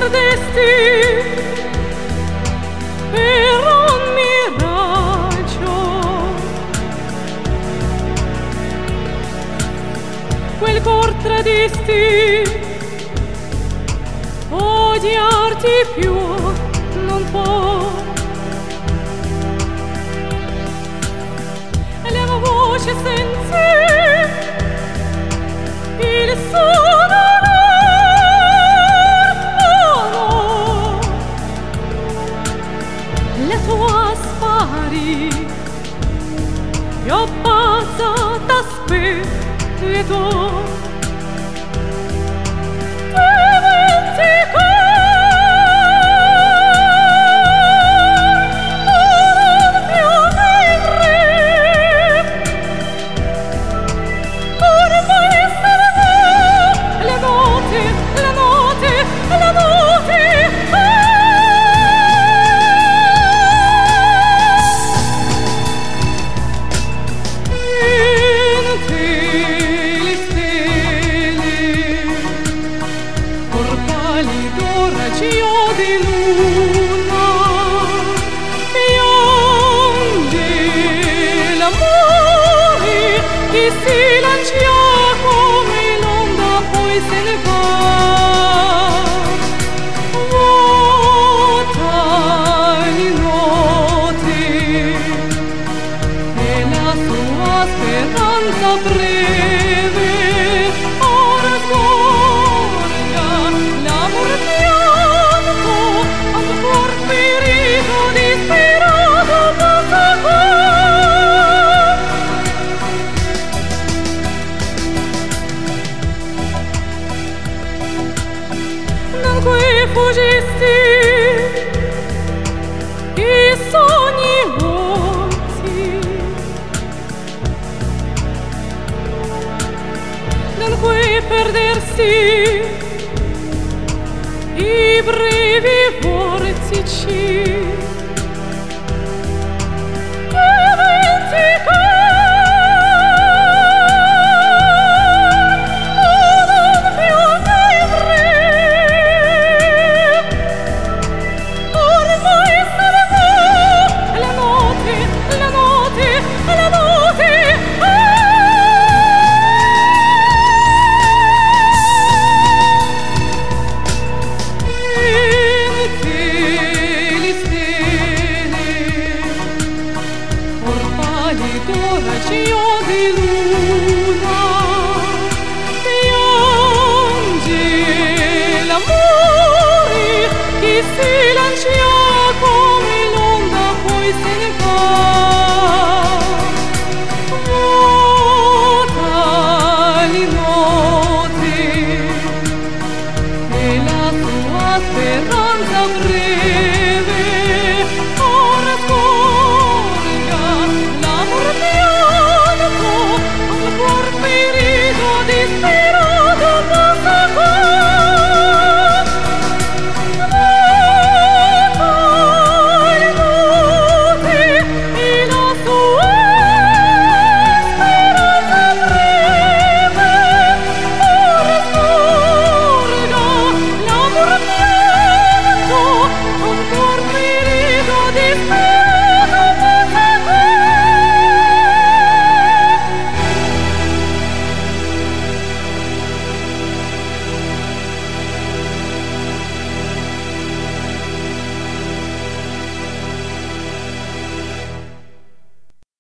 perdesti per un miraggio, quel cor tradisti, odiarti più non può. E la voce senza il suono no, la tua spari io passa t'aspetto. Di luna piange l'amore che si lancia come l'onda poi se ne va. Vuota le notti e la sua speranza breve ora sgorga l'amor fuggisti i sogni vuoti, non puoi perdersi i brevi vortici. Raggio di luna piange l'amore che si lancia come l'onda poi se ne va. Vuota le notti e la tua speranza breve ora scorga l'amor mio. Por ferito di